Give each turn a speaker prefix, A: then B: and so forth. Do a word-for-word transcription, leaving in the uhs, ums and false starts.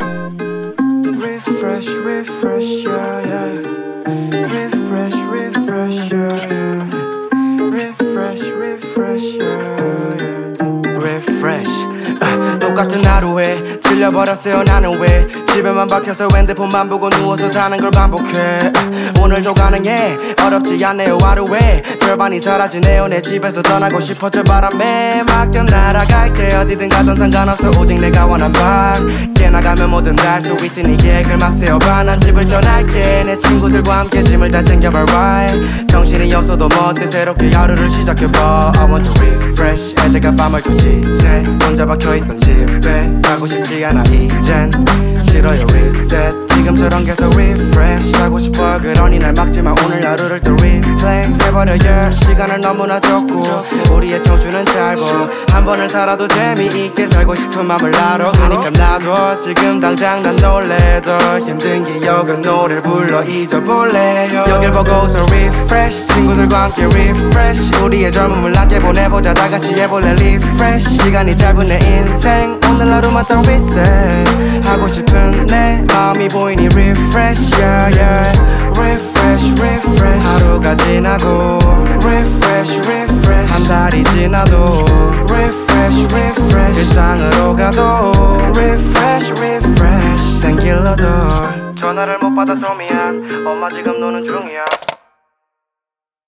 A: Refresh, refresh, yeah, yeah. Refresh, refresh, yeah, yeah. Refresh, refresh, yeah, yeah. Refresh. uh, 똑같은 하루에 질려버렸어요. 나는 왜 집에만 박혀서 핸드폰만 보고 누워서 사는 걸 반복해. uh, 오늘도 가능해. 어렵지 않네요. 하루에 절반이 사라지네요. 내 집에서 떠나고 싶어. 저 바람에 맡겨 날아갈게. 어디든 가던 상관없어. 오직 내가 원한 밖에 나가면 뭐든 다 할 수 있으니 계획을 막 세워봐. 난 집을 떠날게. 내 친구들과 함께 짐을 다 챙겨봐. right. 정신이 없어도 뭐 어때 새롭게 하루를 시작해봐. I want to refresh. 애들과 밤을 토지새 혼자 박혀있던 집에 가고 싶지 않아 이젠. 싫어요 reset. 지금처럼 계속 refresh 하고 싶어. 그러니 날 막지마. 오늘 하루를 또 replay 해버려. yeah. 시간은 너무나 적고 우리의 청춘은 짧어. 한 번을 살아도 재미있게 살고 싶은 맘을 알아. 그니까 나도 지금 당장 난 놀래도 힘든 기억은 노래를 불러 잊어볼래요. 여길 보고 웃어 refresh. 친구들과 함께 refresh. 우리의 젊음을 낮게 보내보자. 다같이 해볼래 refresh. 시간이 짧은 내 인생 오늘 하루만 더 reset 하고 싶은 내 마음이 보이니 refresh, yeah, yeah. Refresh, refresh. 하루가 지나고 refresh, refresh. 한 달이 지나도 refresh, refresh. 일상으로 가도 refresh, refresh. 생길러도 전화를 못 받아서 미안. 엄마 지금 노는 중이야.